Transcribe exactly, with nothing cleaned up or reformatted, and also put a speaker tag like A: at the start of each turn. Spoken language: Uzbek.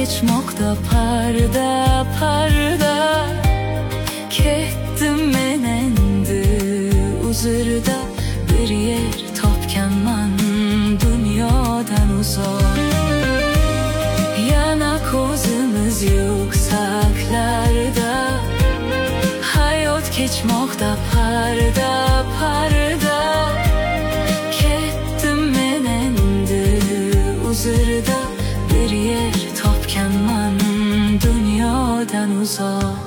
A: kechmoqda parda parda, ketdim men endi uzrda, bir yer topganman dunyodan uzoq. Yana ko'zimiz yuksaklarda, hayot kechmoqda parda parda, ketdim men endi uzrda, bir yer topganman dunyodan uzoq.